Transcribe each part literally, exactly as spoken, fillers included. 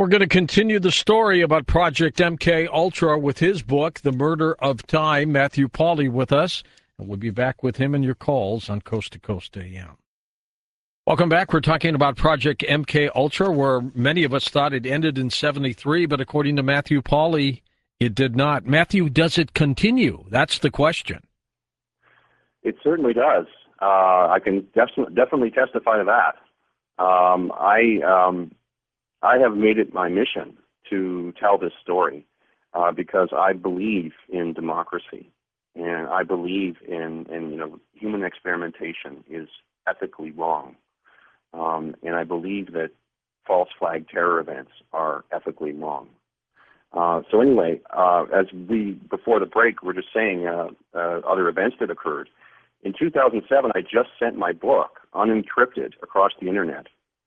We're going to continue the story about Project M K Ultra with his book, The Murder of Time. Matthew Pauly with us, and we'll be back with him and your calls on Coast to Coast A M. Welcome back. We're talking about Project M K Ultra, where many of us thought it ended in seventy-three, but according to Matthew Pauly, it did not. Matthew, does it continue? That's the question. It certainly does. Uh, I can def- definitely testify to that. Um, I... Um, I have made it my mission to tell this story uh, because I believe in democracy, and I believe in, in you know, human experimentation is ethically wrong, um, and I believe that false flag terror events are ethically wrong. Uh, so anyway, uh, as we before the break were just saying uh, uh, other events that occurred. In two thousand seven, I just sent my book unencrypted across the internet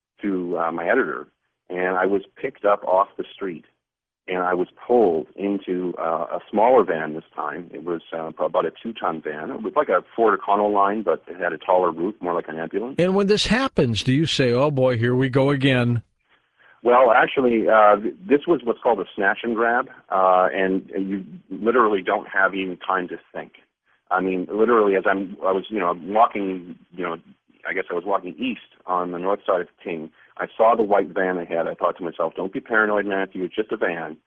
to uh, my editor. And I was picked up off the street, and I was pulled into uh, a smaller van this time. It was uh, about a two-ton van. It was like a Ford Econoline, but it had a taller roof, more like an ambulance. And when this happens, do you say, oh, boy, here we go again? Well, actually, uh, this was what's called a snatch and grab, uh, and, and you literally don't have even time to think. I mean, literally, as I'm, I was, you know, walking, you know, I guess I was walking east on the north side of King. I saw the white van ahead. I thought to myself, don't be paranoid, Matthew. It's just a van.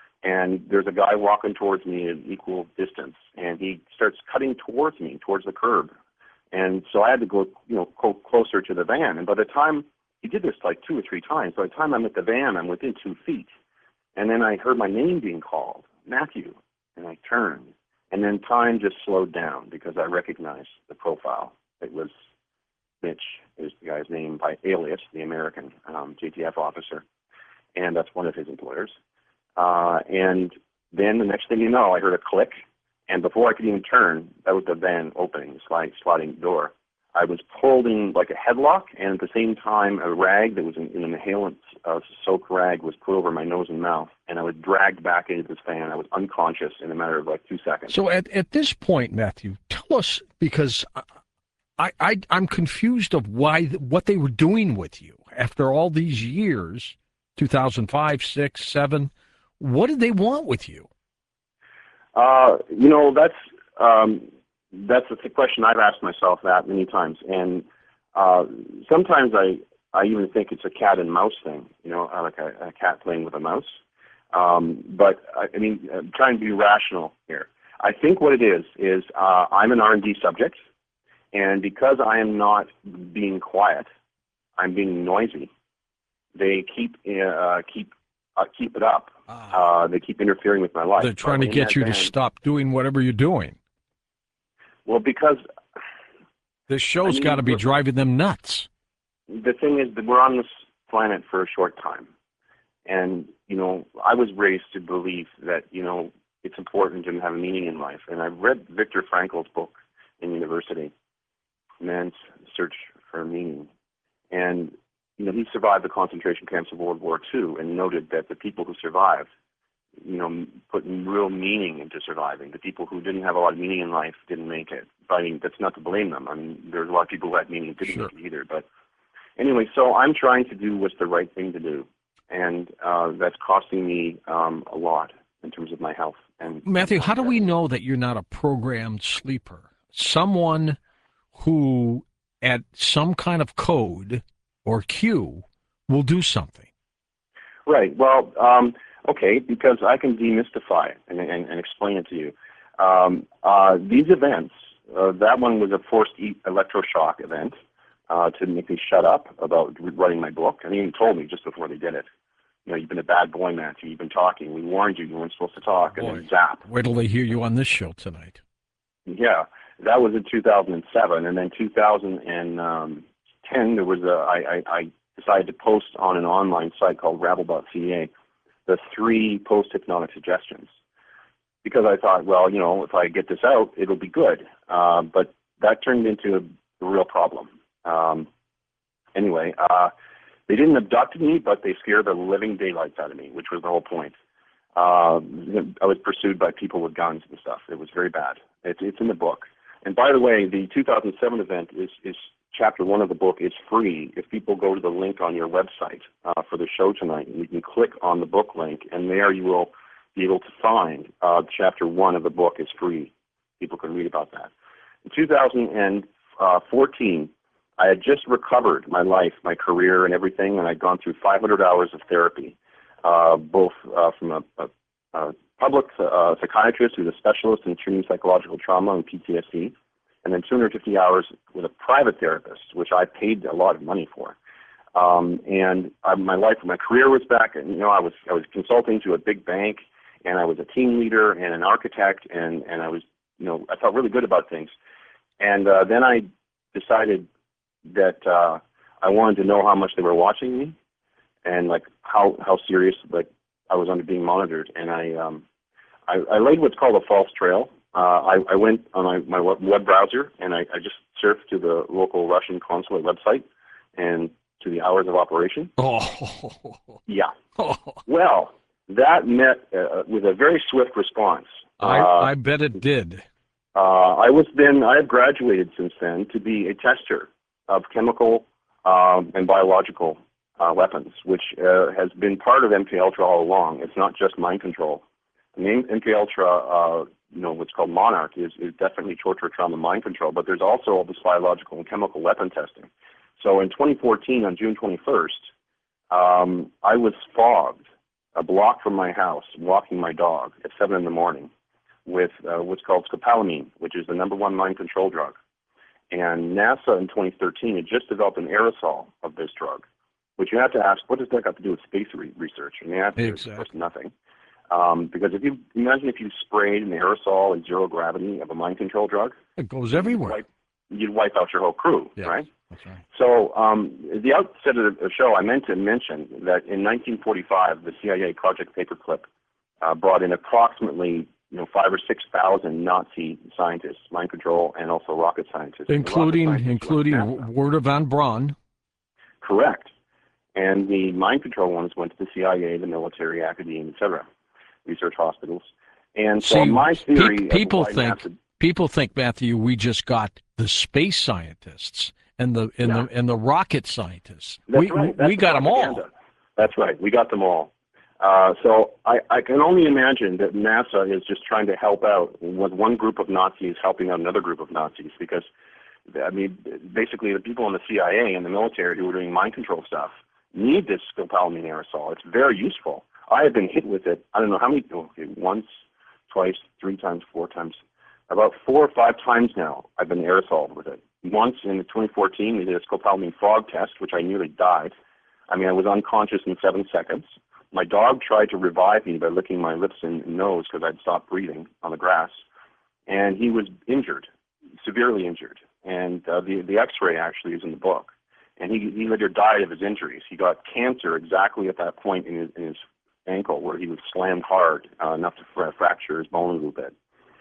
And there's a guy walking towards me at equal distance, and he starts cutting towards me, towards the curb. And so I had to go, you know, go closer to the van. And by the time he did this like two or three times, by the time I'm at the van, I'm within two feet. And then I heard my name being called, Matthew. And I turned. And then time just slowed down because I recognized the profile. It was Mitch is the guy's name by alias, the American um, J T F officer, and that's one of his employers. Uh, and then the next thing you know, I heard a click, and before I could even turn, that was the van opening, the slide, sliding door. I was pulled in like a headlock, and at the same time, a rag that was in, in an inhalant uh, soaked rag was put over my nose and mouth, and I was dragged back into this van. I was unconscious in a matter of like two seconds. So at, at this point, Matthew, tell us, because I, I, I'm confused of why what they were doing with you after all these years, two thousand five, six, seven. What did they want with you? Uh, you know, that's um, that's a question I've asked myself that many times, and uh, sometimes I I even think it's a cat and mouse thing. You know, like a, a cat playing with a mouse. Um, but I, I mean, I'm trying to be rational here. I think what it is is uh, I'm an R and D subject. And because I am not being quiet, I'm being noisy. They keep uh, keep uh, keep it up. Uh, they keep interfering with my life. They're trying to get you to stop doing whatever you're doing. Well, because this show's I mean, got to be driving them nuts. The thing is that we're on this planet for a short time, and you know, I was raised to believe that you know it's important to have a meaning in life. And I read Viktor Frankl's book in university. Man's Search for Meaning. And, you know, he survived the concentration camps of World War Two and noted that the people who survived, you know, put real meaning into surviving. The people who didn't have a lot of meaning in life didn't make it. But, I mean, that's not to blame them. I mean, there's a lot of people who had meaning and didn't Sure. make it either. But anyway, so I'm trying to do what's the right thing to do. And uh, that's costing me um, a lot in terms of my health. And Matthew, how do we know that you're not a programmed sleeper? Someone who at some kind of code or cue will do something. Right. Well, um, okay, because I can demystify it and, and, and explain it to you. Um, uh, these events, uh, that one was a forced e- electroshock event uh, to make me shut up about writing my book. And they even told me just before they did it, you know, you've been a bad boy, Matthew. You've been talking. We warned you you weren't supposed to talk. Boy, and then zap. Wait till they hear you on this show tonight. Yeah. That was in two thousand seven, and then two thousand ten, there was a, I, I, I decided to post on an online site called rabble dot c a the three post-hypnotic suggestions, because I thought, well, you know, if I get this out, it'll be good. Uh, but that turned into a, a real problem. Um, anyway, uh, they didn't abduct me, but they scared the living daylights out of me, which was the whole point. Uh, I was pursued by people with guns and stuff. It was very bad. It's, it's in the book. And by the way, the two thousand seven event is, is chapter one of the book is free if people go to the link on your website uh, for the show tonight. You can click on the book link, and there you will be able to find uh, chapter one of the book is free. People can read about that. In two thousand fourteen, I had just recovered my life, my career, and everything, and I'd gone through five hundred hours of therapy, uh, both uh, from a, a, a public uh, psychiatrist who's a specialist in treating psychological trauma and P T S D, and then two hundred fifty hours with a private therapist, which I paid a lot of money for. Um, and I, my life, my career was back, and you know, I was I was consulting to a big bank, and I was a team leader and an architect, and and I was, you know, I felt really good about things. And uh, then I decided that uh, I wanted to know how much they were watching me, and like how how serious like I was under being monitored. And I um, I, I laid what's called a false trail. Uh, I, I went on my, my web browser, and I, I just surfed to the local Russian consulate website and to the hours of operation. Oh. Yeah. Well, that met uh, with a very swift response. I, uh, I bet it did. Uh, I was then, I have graduated since then to be a tester of chemical um, and biological uh, weapons, which uh, has been part of M K Ultra all along. It's not just mind control. The name M K Ultra, uh, you know, what's called Monarch, is, is definitely torture, trauma, mind control, but there's also all this biological and chemical weapon testing. So in twenty fourteen, on June twenty-first, um, I was fogged a block from my house, walking my dog at seven in the morning with uh, what's called scopolamine, which is the number one mind control drug. And NASA in twenty thirteen had just developed an aerosol of this drug, which you have to ask, what does that got to do with space re- research? And the answer Exactly. is, of course, nothing. Um, because if you imagine if you sprayed an aerosol in zero gravity of a mind control drug, It goes everywhere. You'd wipe, you'd wipe out your whole crew, Yes, right? that's right. So um, at the outset of the show, I meant to mention that in nineteen forty-five, the C I A Project Paperclip uh, brought in approximately you know five or six thousand Nazi scientists, mind control, and also rocket scientists, Including rocket scientists including Wernher von Braun. Correct. And the mind control ones went to the C I A, the military, academia, et cetera, research hospitals. And so See, my theory pe- of people why think NASA, people think, Matthew, we just got the space scientists and the and Yeah. the and the rocket scientists. That's we right. That's we the got them all. propaganda. That's right. We got them all. Uh, so I, I can only imagine that NASA is just trying to help out with one group of Nazis helping out another group of Nazis because, I mean, basically the people in the C I A and the military who are doing mind control stuff need this scopolamine aerosol. It's very useful. I have been hit with it, I don't know how many, okay, once, twice, three times, four times, about four or five times now I've been aerosoled with it. Once in twenty fourteen, we did a scopolamine fog test, which I nearly died. I mean, I was unconscious in seven seconds. My dog tried to revive me by licking my lips and nose because I'd stopped breathing on the grass. And he was injured, severely injured. And uh, the, the x-ray actually is in the book. And he, he later died of his injuries. He got cancer exactly at that point in his, in his ankle where he was slammed hard, uh, enough to fra- fracture his bone a little bit.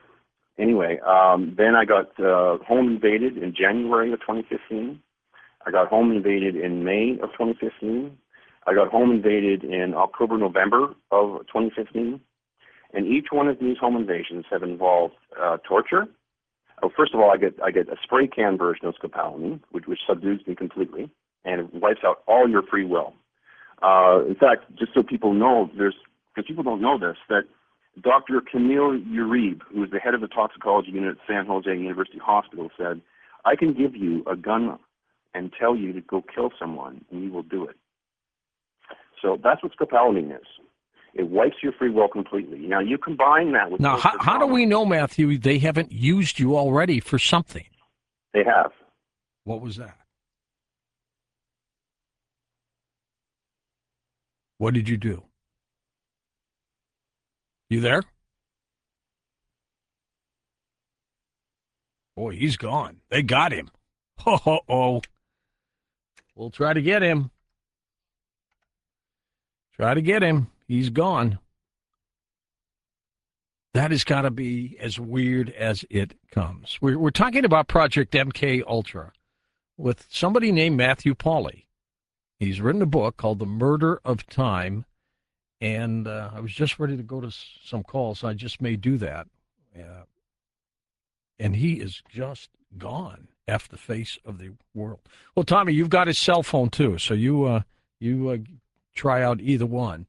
Anyway, um, then I got uh, home invaded in January of twenty fifteen. I got home invaded in May of twenty fifteen. I got home invaded in October, November of twenty fifteen. And each one of these home invasions have involved uh, torture. Oh, first of all, I get I get a spray can version of scopolamine, which, which subdues me completely, and it wipes out all your free will. Uh, in fact, just so people know, there's because people don't know this, that Doctor Camille Uribe, who is the head of the toxicology unit at San Jose University Hospital, said, I can give you a gun and tell you to go kill someone, and you will do it. So that's what scopolamine is. It wipes your free will completely. Now, you combine that with... Now, how, how do we know, Matthew, they haven't used you already for something? They have. What was that? What did you do? You there? Boy, he's gone. They got him. Ho, ho, ho. We'll try to get him. Try to get him. He's gone. That has got to be as weird as it comes. We're, we're talking about Project M K Ultra with somebody named Matthew Pauly. He's written a book called The Murder of Time, and uh, I was just ready to go to s- some calls. So I just may do that. Uh, and he is just gone. F the face of the world. Well, Tommy, you've got his cell phone too, so you uh, you uh, try out either one,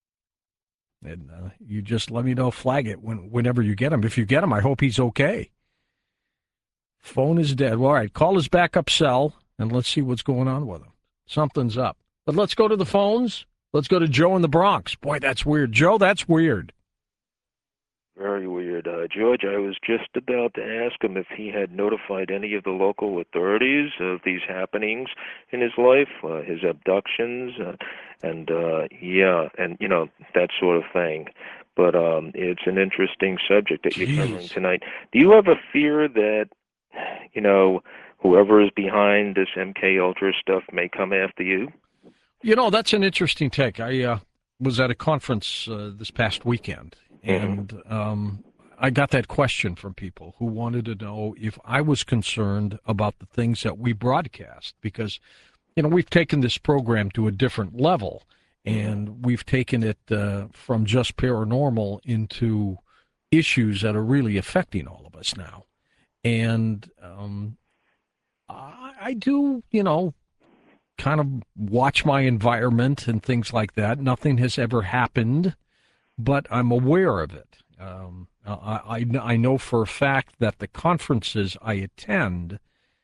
and uh, you just let me know, flag it when whenever you get him. If you get him, I hope he's okay. Phone is dead. Well, all right, call his backup cell, and let's see what's going on with him. Something's up. But let's go to the phones. Let's go to Joe in the Bronx. Boy, that's weird. Joe, that's weird. Very weird. Uh, George, I was just about to ask him if he had notified any of the local authorities of these happenings in his life, uh, his abductions, uh, and, uh, yeah, and, you know, that sort of thing. But um, it's an interesting subject that Jeez. you're covering tonight. Do you have a fear that, you know, whoever is behind this M K Ultra stuff may come after you? You know, that's an interesting take. I uh, was at a conference uh, this past weekend, and um, I got that question from people who wanted to know if I was concerned about the things that we broadcast, because, you know, we've taken this program to a different level, and we've taken it uh, from just paranormal into issues that are really affecting all of us now. And um, I, I do, you know, kind of watch my environment and things like that. Nothing has ever happened, but I'm aware of it. Um, I, I, I know for a fact that the conferences I attend,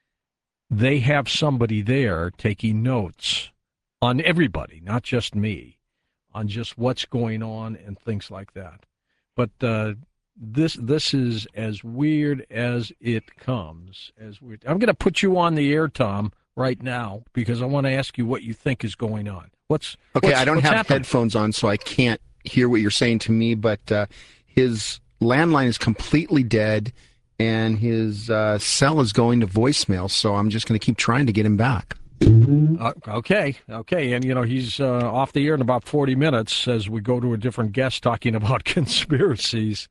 they have somebody there taking notes on everybody, not just me, on just what's going on and things like that. But uh, this this is as weird as it comes. As weird. I'm going to put you on the air, Tom, right now, because I want to ask you what you think is going on. What's okay? What's, I don't what's have happening? headphones on, so I can't hear what you're saying to me. But uh, his landline is completely dead, and his uh, cell is going to voicemail. So I'm just going to keep trying to get him back. Uh, okay, okay, and you know he's uh, off the air in about forty minutes as we go to a different guest talking about conspiracies.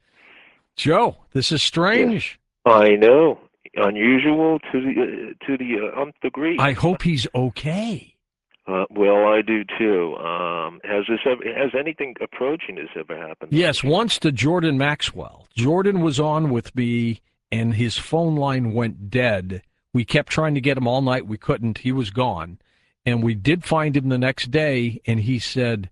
Joe, this is strange. I know. Unusual to the uh, to the uh, umpth degree. I hope he's okay. Uh, well, I do too. Um, has this ever, has anything approaching this ever happened? Yes, once to Jordan Maxwell. Jordan was on with me, and his phone line went dead. We kept trying to get him all night. We couldn't. He was gone. And we did find him the next day, and he said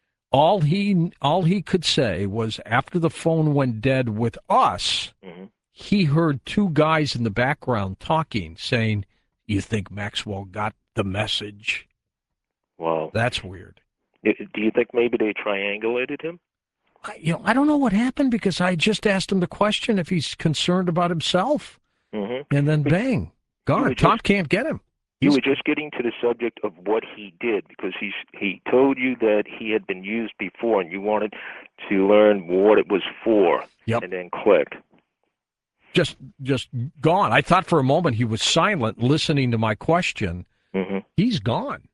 all he all he could say was after the phone went dead with us, mm-hmm. he heard two guys in the background talking, saying, "You think Maxwell got the message?" Wow. That's weird. Do you think maybe they triangulated him? I, you know, I don't know what happened because I just asked him the question if he's concerned about himself, mm-hmm. and then bang, gone. Tom just, can't get him. You He's, were just getting to the subject of what he did because he's he told you that he had been used before, and you wanted to learn what it was for, yep. and then click. Just, just gone. I thought for a moment he was silent, listening to my question. Mm-hmm. He's gone.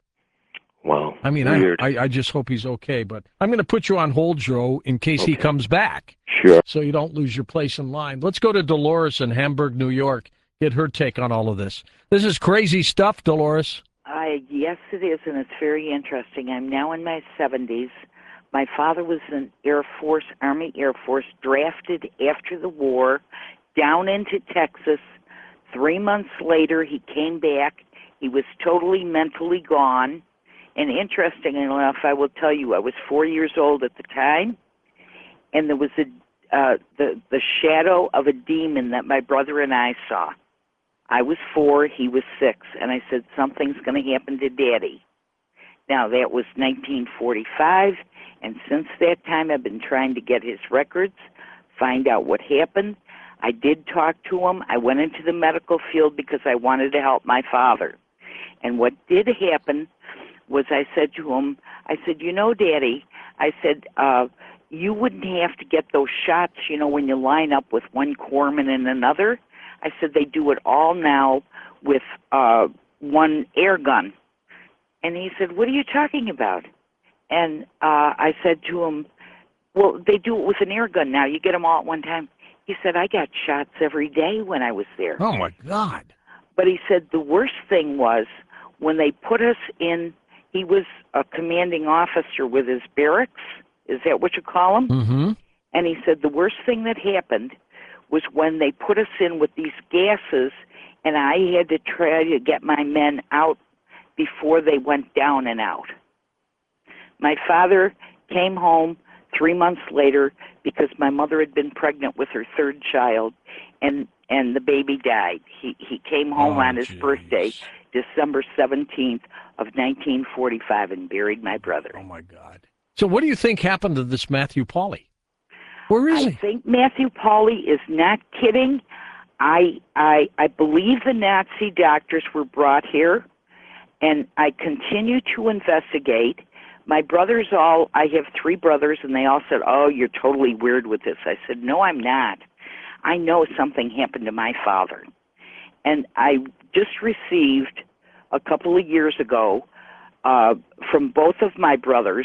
Wow. I mean, I, I I just hope he's okay. But I'm going to put you on hold, Joe, in case okay. he comes back. Sure. So you don't lose your place in line. Let's go to Dolores in Hamburg, New York. Get her take on all of this. This is crazy stuff, Dolores. Uh, yes, it is, and it's very interesting. I'm now in my seventies. My father was in Air Force, Army Air Force, drafted after the war down into Texas. Three months later, he came back. He was totally mentally gone. And interestingly enough, I will tell you, I was four years old at the time, and there was a uh, the the shadow of a demon that my brother and I saw. I was four, he was six, and I said, something's going to happen to Daddy. Now, that was nineteen forty-five, and since that time I've been trying to get his records, find out what happened. I did talk to him. I went into the medical field because I wanted to help my father. And what did happen was I said to him, I said, you know, Daddy, I said, uh, you wouldn't have to get those shots, you know, when you line up with one corpsman and another. I said, they do it all now with uh, one air gun. And he said, what are you talking about? And uh, I said to him, well, they do it with an air gun now. You get them all at one time. He said, I got shots every day when I was there. Oh, my God. But he said the worst thing was when they put us in, he was a commanding officer with his barracks. Is that what you call them? Mm-hmm. And he said the worst thing that happened was when they put us in with these gases and I had to try to get my men out before they went down and out. My father came home three months later because my mother had been pregnant with her third child, and and the baby died. He he came home Oh, on his geez. birthday, December seventeenth of nineteen forty-five, and buried my brother. Oh, my God. So what do you think happened to this Matthew Pauly? Where is I he? think Matthew Pauly is not kidding. I I I believe the Nazi doctors were brought here, and I continue to investigate. My brothers all, I have three brothers, and they all said, "Oh, you're totally weird with this." I said, "No, I'm not. I know something happened to my father." And I just received a couple of years ago uh, from both of my brothers,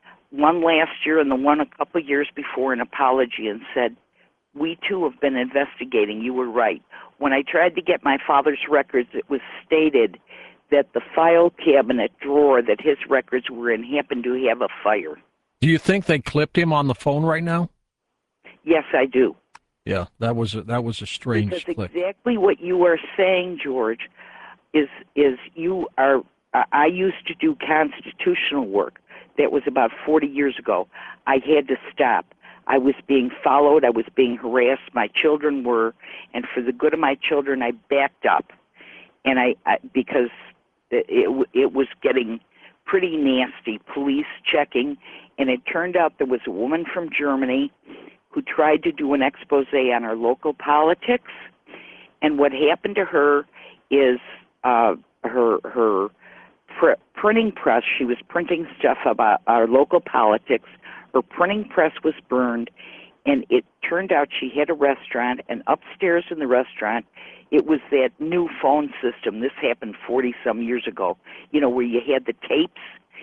one last year and the one a couple of years before, an apology, and said, "We too have been investigating. You were right. When I tried to get my father's records, it was stated that the file cabinet drawer that his records were in happened to have a fire." Do you think they clipped him on the phone right now? Yes, I do. Yeah, that was a, that was a strange Because clip. exactly what you are saying, George, is is you are. Uh, I used to do constitutional work. That was about forty years ago. I had to stop. I was being followed. I was being harassed. My children were, and for the good of my children, I backed up, and I, I because it, it it was getting pretty nasty. Police checking, and it turned out there was a woman from Germany who tried to do an expose on our local politics, and what happened to her is uh, her her pr- printing press. She was printing stuff about our local politics. Her printing press was burned, and it turned out she had a restaurant, and upstairs in the restaurant, it was that new phone system. This happened forty-some years ago, you know, where you had the tapes.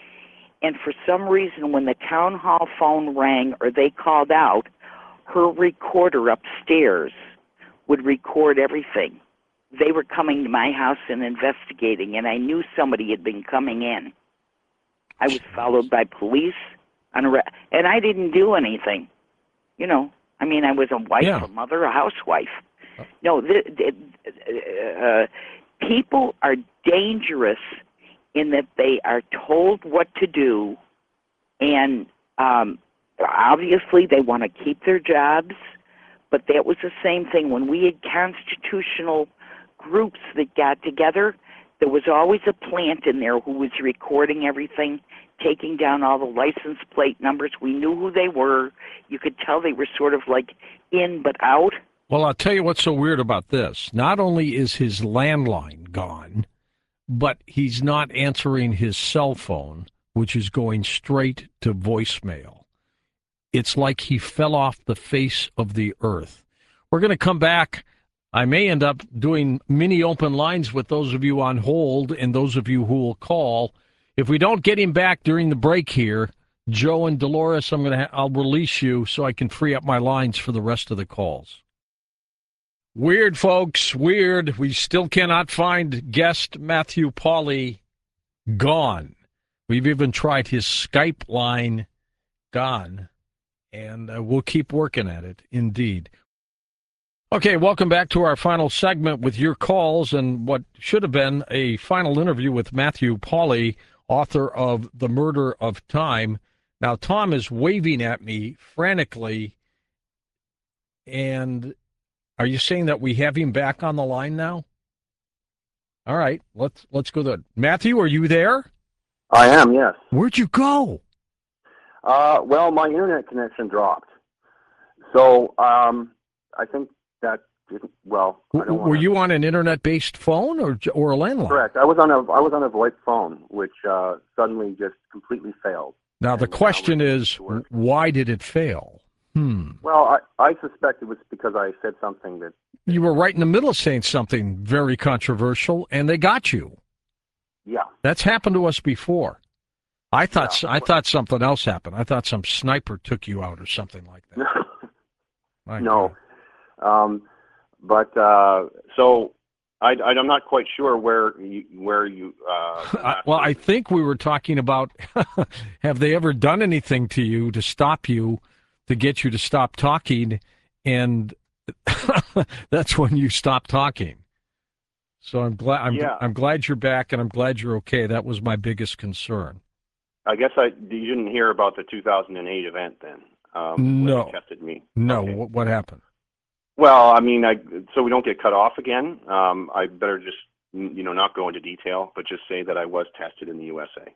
And for some reason, when the town hall phone rang or they called out, her recorder upstairs would record everything. They were coming to my house and investigating, and I knew somebody had been coming in. I was followed by police, on a re- and I didn't do anything. You know, I mean, I was a wife, Yeah. a mother, a housewife. No, the, the, uh, people are dangerous in that they are told what to do, and um, obviously they want to keep their jobs, but that was the same thing when we had constitutional groups that got together. There was always a plant in there who was recording everything, taking down all the license plate numbers. We knew who they were. You could tell they were sort of like in but out. Well, I'll tell you what's so weird about this. Not only is his landline gone, but he's not answering his cell phone, which is going straight to voicemail. It's like he fell off the face of the earth. We're going to come back. I may end up doing mini open lines with those of you on hold and those of you who will call. If we don't get him back during the break here, Joe and Dolores, I'm going to ha- I'll release you so I can free up my lines for the rest of the calls. Weird, folks, weird. We still cannot find guest Matthew Pauly. Gone. We've even tried his Skype line. Gone. And uh, we'll keep working at it, indeed. Okay, welcome back to our final segment with your calls and what should have been a final interview with Matthew Pauly, author of The Murder of Time. Now, Tom is waving at me frantically, and are you saying that we have him back on the line now? All right, let's let's go there. Matthew, are you there? I am, yes. Where'd you go? Uh, well, my internet connection dropped. So um, I think that didn't, well, I don't W- Were wanna, you on an internet-based phone or or a landline? Correct. I was on a I was on a VoIP phone, which uh, suddenly just completely failed. Now, the And now question it is, to work. why did it fail? Hmm. Well, I, I suspect it was because I said something that, You were right in the middle of saying something very controversial, and they got you. yeah. That's happened to us before. I thought Yeah. I thought something else happened. I thought some sniper took you out or something like that. My No. God. Um, but uh, so I, I, I'm not quite sure where you, where you. Uh, I, well, I think we were talking about have they ever done anything to you to stop you, to get you to stop talking, and that's when you stop talking. So I'm glad I'm Yeah. I'm glad you're back, and I'm glad you're okay. That was my biggest concern. I guess I you didn't hear about the two thousand eight event then, um, when No, they tested me. no. Okay. What, what happened? Well, I mean, I so we don't get cut off again. Um, I better just you know not go into detail, but just say that I was tested in the U S A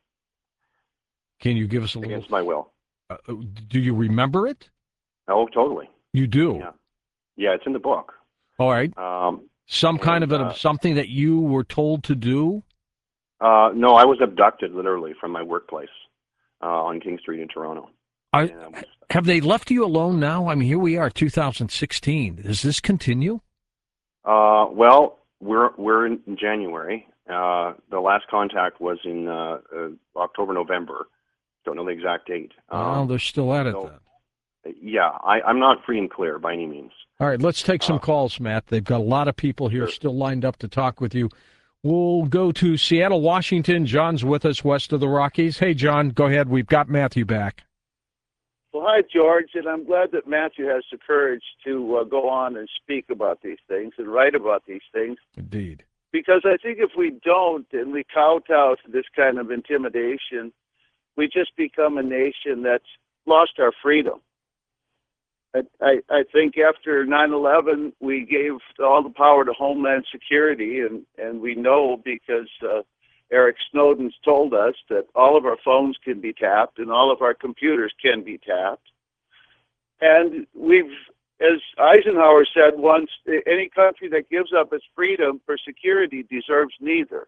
Can you give us a little? against my will. Uh, do you remember it? Oh, totally. You do. Yeah, yeah, it's in the book. All right. Um, Some kind and, of a, uh, something that you were told to do. uh, no, I was abducted literally from my workplace uh, on King Street in Toronto. I, And I was- have they left you alone now? I mean, here we are, two thousand sixteen. Does this continue? Uh, well, we're we're in January. Uh, the last contact was in uh, uh, October, November. Don't know the exact date. well, Um, they're still at it so- then. yeah, I, I'm not free and clear by any means. All right, let's take some Uh, calls, Matt. They've got a lot of people here Sure. still lined up to talk with you. We'll go to Seattle, Washington. John's with us west of the Rockies. Hey, John, go ahead. We've got Matthew back. Well, hi, George, and I'm glad that Matthew has the courage to uh, go on and speak about these things and write about these things, Indeed. because I think if we don't and we kowtow to this kind of intimidation, we just become a nation that's lost our freedom. I, I, I think after nine eleven, we gave all the power to Homeland Security, and, and we know because uh, Eric Snowden's told us that all of our phones can be tapped and all of our computers can be tapped. And we've, as Eisenhower said once, any country that gives up its freedom for security deserves neither.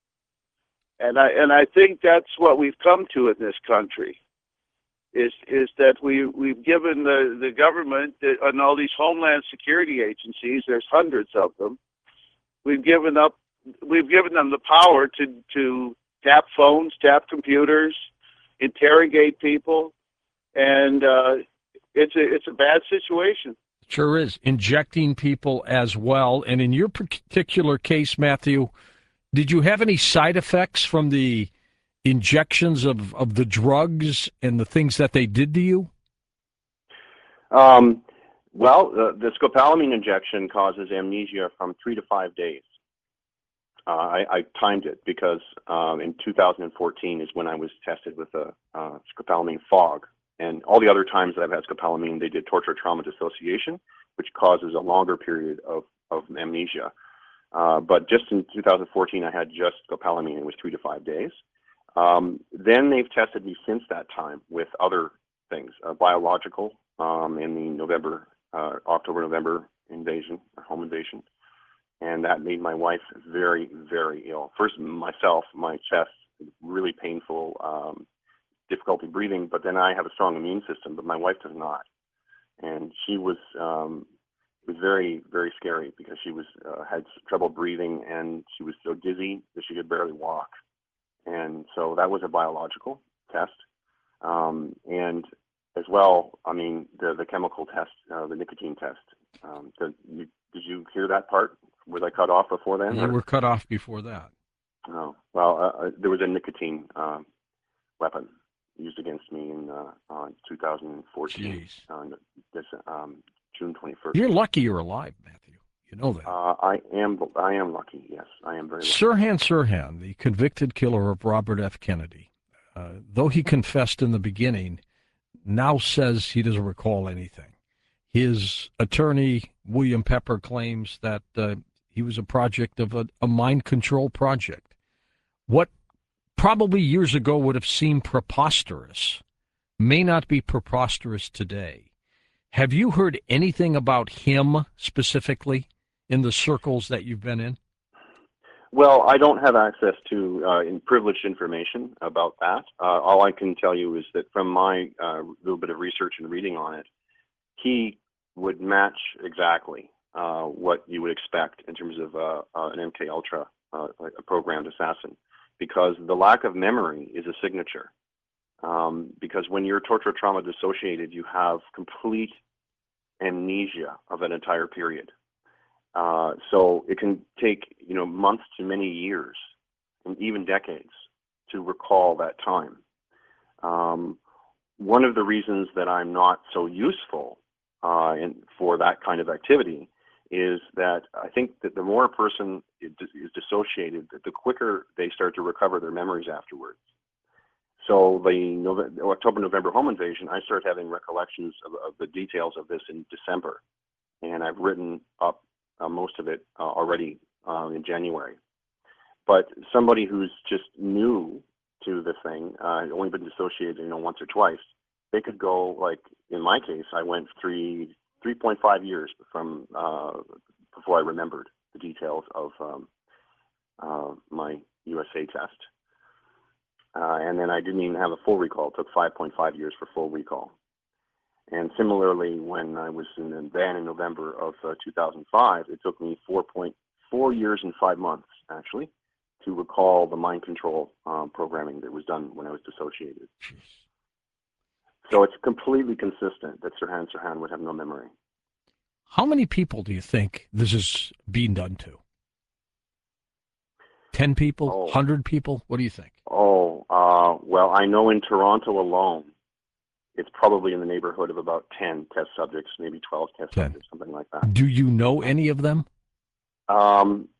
And I and I think that's what we've come to in this country. Is is that we we've given the the government and all these Homeland Security agencies, there's hundreds of them, we've given up we've given them the power to to tap phones, tap computers, interrogate people, and uh, it's a it's a bad situation. Sure is. Injecting people as well. And in your particular case, Matthew, did you have any side effects from the injections of, of the drugs and the things that they did to you? Um, well, the, the scopolamine injection causes amnesia from three to five days. Uh, I, I timed it because um, in two thousand fourteen is when I was tested with a uh, scopolamine fog. And all the other times that I've had scopolamine, they did torture trauma dissociation, which causes a longer period of, of amnesia. Uh, but just in two thousand fourteen, I had just scopolamine. It was three to five days. Um, then they've tested me since that time with other things, uh, biological um, in the November, uh, October, November invasion, or home invasion. And that made my wife very, very ill. First, myself, my chest, really painful, um, difficulty breathing, but then I have a strong immune system, but my wife does not. And she was, um, it was very, very scary because she was uh, had trouble breathing and she was so dizzy that she could barely walk. And so that was a biological test. Um, and as well, I mean, the, the chemical test, uh, the nicotine test. Um, the, you, did you hear that part? Was I cut off before then? You or? were cut off before that. Oh, well, uh, uh, there was a nicotine uh, weapon used against me in uh, uh, two thousand fourteen, Jeez. on this um, June twenty-first. You're lucky you're alive, Matthew. You know that. Uh, I am. I am lucky. Yes, I am very lucky. Sirhan Sirhan, the convicted killer of Robert F. Kennedy, uh, though he confessed in the beginning, now says he doesn't recall anything. His attorney, William Pepper, claims that uh, he was a project of a, a mind control project. What probably years ago would have seemed preposterous may not be preposterous today. Have you heard anything about him specifically in the circles that you've been in? Well, I don't have access to uh, in privileged information about that. Uh, all I can tell you is that from my uh, little bit of research and reading on it, he would match exactly uh, what you would expect in terms of uh, uh, an M K Ultra, uh, a programmed assassin, because the lack of memory is a signature. Um, because when you're torture trauma dissociated, you have complete amnesia of an entire period. Uh, so it can take, you know, months to many years, and even decades, to recall that time. Um, one of the reasons that I'm not so useful uh, in, for that kind of activity is that I think that the more a person is dissociated, the quicker they start to recover their memories afterwards. So the November, October, November home invasion, I started having recollections of, of the details of this in December, and I've written up uh, most of it uh, already uh, in January. But somebody who's just new to the thing, uh, only been dissociated, you know, once or twice, they could go, like in my case, I went three, three point five years from uh, before I remembered the details of um, uh, my U S A test. Uh, and then I didn't even have a full recall. It took five point five years for full recall. And similarly, when I was in the van in November of uh, two thousand five, it took me four point four years and five months, actually, to recall the mind control um, programming that was done when I was dissociated. So it's completely consistent that Sirhan Sirhan would have no memory. How many people do you think this is being done to? Ten people? Oh. Hundred people? What do you think? Oh, uh, well, I know in Toronto alone, it's probably in the neighborhood of about ten test subjects, maybe twelve test ten. subjects, something like that. Do you know any of them? Um,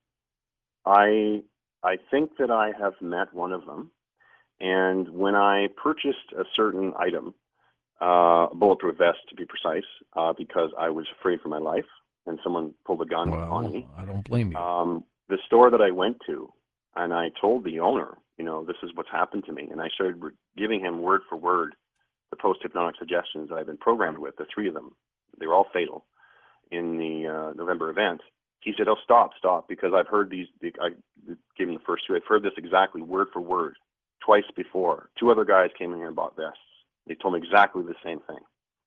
I I think that I have met one of them, and when I purchased a certain item, uh, a bulletproof vest to be precise, uh, because I was afraid for my life, and someone pulled a gun Well, on me. I don't blame you. Um, the store that I went to, and I told the owner, you know, this is what's happened to me, and I started re- giving him word for word the post-hypnotic suggestions that I've been programmed with, the three of them. They were all fatal in the uh, November event. He said, oh, stop, stop, because I've heard these, I gave him the first two, I've heard this exactly word for word twice before. Two other guys came in here and bought vests. They told me exactly the same thing.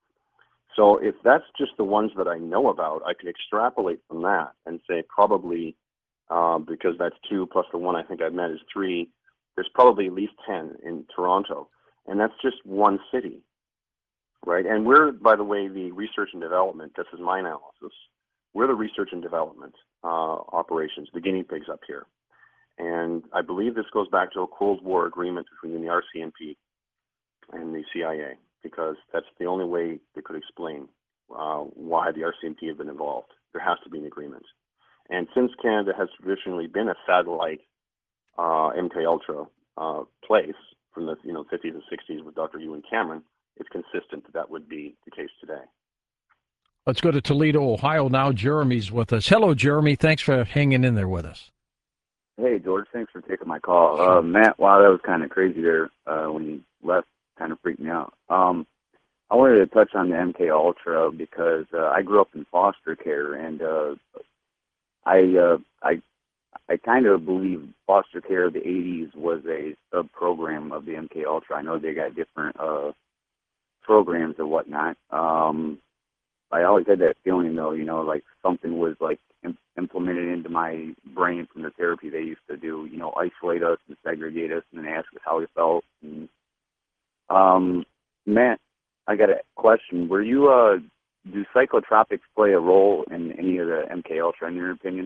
So if that's just the ones that I know about, I can extrapolate from that and say probably, uh, because that's two plus the one I think I've met is three, there's probably at least ten in Toronto. And that's just one city, right? And we're, by the way, the research and development, this is my analysis, we're the research and development uh, operations, the guinea pigs up here. And I believe this goes back to a Cold War agreement between the R C M P and the C I A, because that's the only way they could explain uh, why the R C M P had been involved. There has to be an agreement. And since Canada has traditionally been a satellite uh, M K Ultra uh, place from the you know fifties and sixties with Doctor Ewan Cameron, it's consistent that that would be the case today. Let's go to Toledo, Ohio now. Jeremy's with us. Hello, Jeremy. Thanks for hanging in there with us. Hey, George. Thanks for taking my call. Uh, Matt, wow, that was kind of crazy there uh, when you left. Kind of freaked me out. Um, I wanted to touch on the M K Ultra because uh, I grew up in foster care, and uh, I uh, I I kind of believe foster care of the eighties was a sub program of the M K Ultra. I know they got different uh, programs and whatnot. Um, I always had that feeling, though, you know, like something was like im- implemented into my brain from the therapy they used to do. You know, isolate us and segregate us, and then ask us how we felt. And, um, Matt, I got a question. Were you uh, do psychotropics play a role in any of the M K Ultra, in your opinion?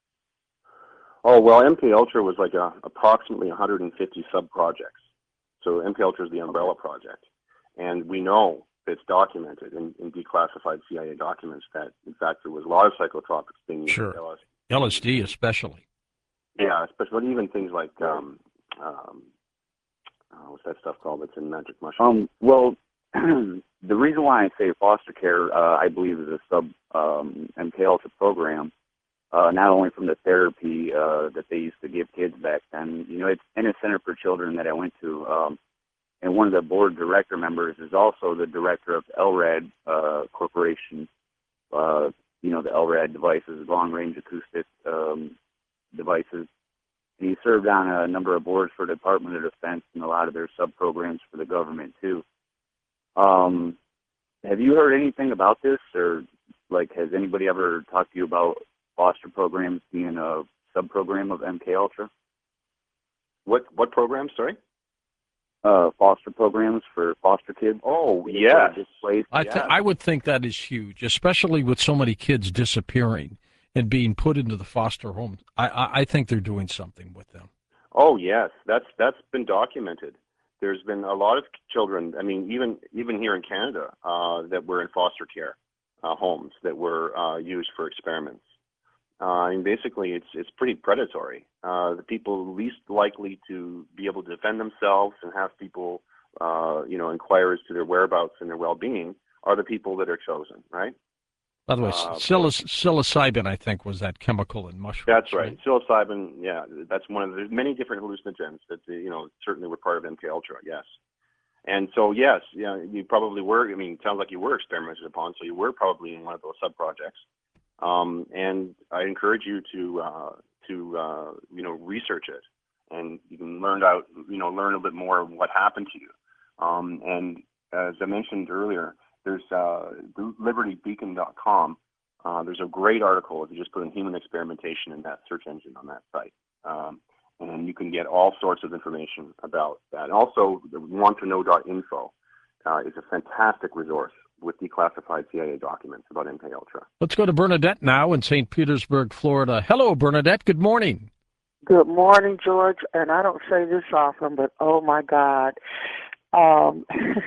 Oh, well, M K Ultra was like a, approximately one hundred fifty sub-projects. So M K Ultra is the umbrella project. And we know it's documented in, in declassified C I A documents that, in fact, there was a lot of psychotropics being used. Sure. L S D. L S D especially. Yeah, especially even things like, um, um, uh, what's that stuff called that's in magic mushrooms? Um, well, the reason why I say foster care, uh, I believe, is a sub um, M K Ultra program. Uh, not only from the therapy uh, that they used to give kids back then. You know, it's in a center for children that I went to, um, and one of the board director members is also the director of L R A D uh, Corporation. Uh, you know, the L R A D devices, long-range acoustic um, devices. And he served on a number of boards for the Department of Defense and a lot of their sub-programs for the government, too. Um, have you heard anything about this, or, like, has anybody ever talked to you about foster programs being a sub-program of M K Ultra? What what programs, sorry? Uh, foster programs for foster kids. Oh, yes. Displaced. I, th- Yeah. I would think that is huge, especially with so many kids disappearing and being put into the foster home. I, I, I think they're doing something with them. Oh, yes. That's that's been documented. There's been a lot of children, I mean, even even here in Canada, uh, that were in foster care. uh, homes that were uh, used for experiments. Uh, and basically, it's it's pretty predatory. Uh, the people least likely to be able to defend themselves and have people, uh, you know, inquire as to their whereabouts and their well-being are the people that are chosen, right? By the way, Uh, psiloc- psilocybin, I think, was that chemical in mushrooms. That's right. right. Psilocybin, yeah, that's one of the, there's many different hallucinogens that, you know, certainly were part of M K Ultra, yes. And so, yes, yeah, you probably were, I mean, it sounds like you were experimented upon, so you were probably in one of those sub-projects. Um, and I encourage you to, uh, to uh, you know, research it, and you can learn out, you know, learn a bit more of what happened to you. Um, and as I mentioned earlier, there's uh, liberty beacon dot com. Uh, there's a great article if you just put in human experimentation in that search engine on that site. Um, and you can get all sorts of information about that. And also, the want to know dot info uh, is a fantastic resource with declassified C I A documents about M K Ultra. Let's go to Bernadette now in Saint Petersburg, Florida. Hello, Bernadette. Good morning. Good morning, George. And I don't say this often, but oh my God. Um,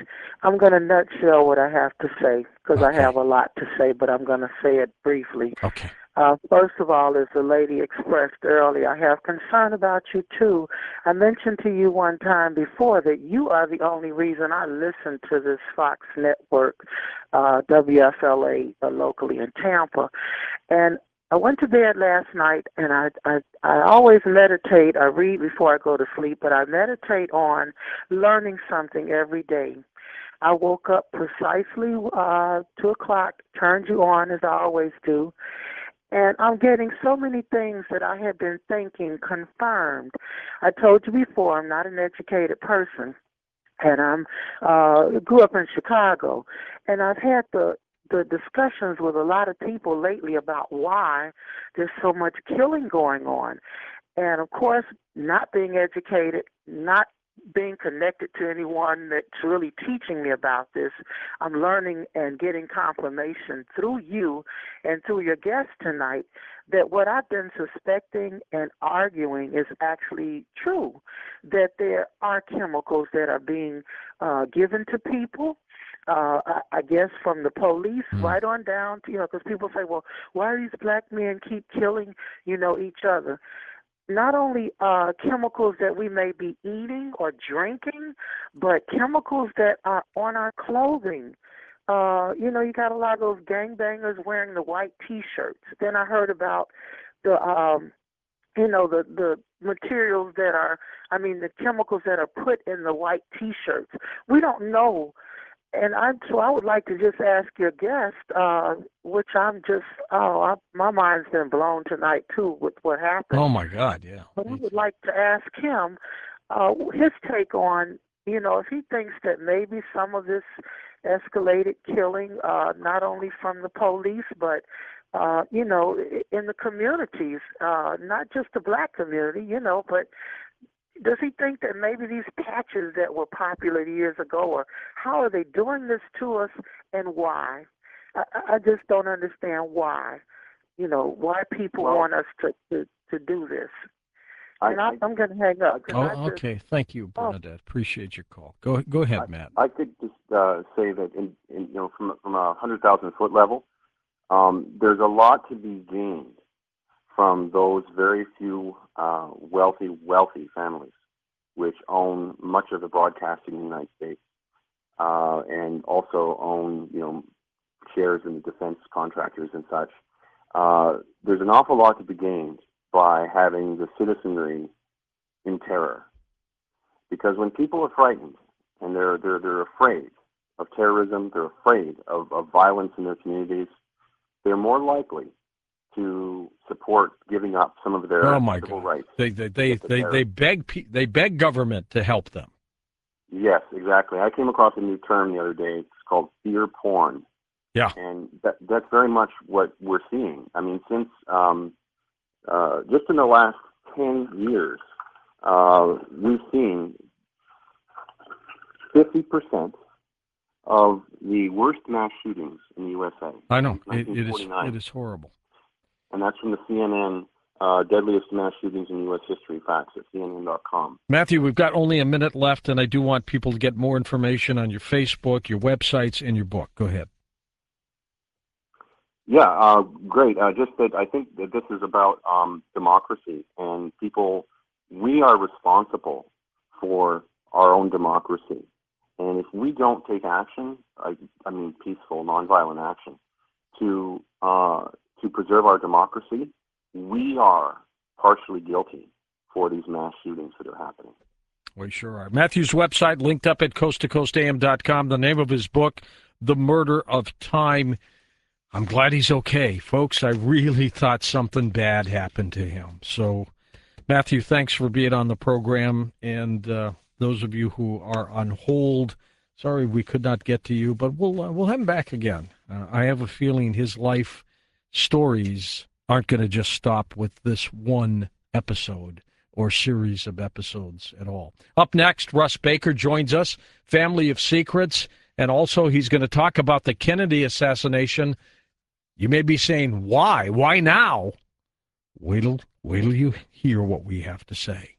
I'm going to nutshell what I have to say because okay. I have a lot to say, but I'm going to say it briefly. Okay. Uh, first of all, as the lady expressed earlier, I have concern about you, too. I mentioned to you one time before that you are the only reason I listen to this Fox Network, uh, W F L A, uh, locally in Tampa. And I went to bed last night, and I, I I always meditate. I read before I go to sleep, but I meditate on learning something every day. I woke up precisely uh, two o'clock, turned you on as I always do, and I'm getting so many things that I had been thinking confirmed. I told you before, I'm not an educated person, and I'm uh, grew up in Chicago, and I've had the the discussions with a lot of people lately about why there's so much killing going on. And, of course, not being educated, not being connected to anyone that's really teaching me about this, I'm learning and getting confirmation through you and through your guest tonight that what I've been suspecting and arguing is actually true, that there are chemicals that are being uh, given to people, uh, I, I guess from the police mm. right on down to, you know, because people say, well, why do these black men keep killing, you know, each other? Not only uh, chemicals that we may be eating or drinking, but chemicals that are on our clothing. Uh, you know, you got a lot of those gangbangers wearing the white T-shirts. Then I heard about the, um, you know, the, the materials that are, I mean, the chemicals that are put in the white T-shirts. We don't know. And I, so I would like to just ask your guest, uh, which I'm just, oh, I, my mind's been blown tonight, too, with what happened. Oh, my God, yeah. But I would like to ask him uh, his take on, you know, if he thinks that maybe some of this escalated killing, uh, not only from the police, but, uh, you know, in the communities, uh, not just the black community, you know, but does he think that maybe these patches that were popular years ago, or how are they doing this to us and why? I, I just don't understand why, you know, why people well, want us to, to, to do this. I, and I, I'm going to hang up. Oh, just, okay. Thank you, Bernadette. Oh. Appreciate your call. Go go ahead, I, Matt. I could just uh, say that, in, in, you know, from, from a one hundred thousand foot level, um, there's a lot to be gained from those very few uh, wealthy, wealthy families which own much of the broadcasting in the United States uh, and also own, you know, shares in the defense contractors and such. Uh, there's an awful lot to be gained by having the citizenry in terror. Because when people are frightened and they're, they're, they're afraid of terrorism, they're afraid of, of violence in their communities, they're more likely to support giving up some of their oh my civil God. rights. They they they they, they beg pe- they beg government to help them. Yes, exactly. I came across a new term the other day. It's called fear porn. Yeah, and that that's very much what we're seeing. I mean, since um, uh, just in the last ten years, uh, we've seen fifty percent of the worst mass shootings in the U S A. I know it, it is it is horrible. And that's from the C N N uh, Deadliest Mass Shootings in U S History facts at C N N dot com. Matthew, we've got only a minute left, and I do want people to get more information on your Facebook, your websites, and your book. Go ahead. Yeah, uh, great. Uh, just that I think that this is about um, democracy and people. We are responsible for our own democracy, and if we don't take action, I, I mean peaceful, nonviolent action, to uh, to preserve our democracy, we are partially guilty for these mass shootings that are happening. We sure are. Matthew's website linked up at coast to coast a m dot com. The name of his book, The Murder of Time. I'm glad he's okay. Folks, I really thought something bad happened to him. So, Matthew, thanks for being on the program. And uh, those of you who are on hold, sorry we could not get to you, but we'll, uh, we'll have him back again. Uh, I have a feeling his life stories aren't going to just stop with this one episode or series of episodes at all. Up next, Russ Baker joins us, Family of Secrets, and also he's going to talk about the Kennedy assassination. You may be saying, why? Why now? Wait till, wait till you hear what we have to say.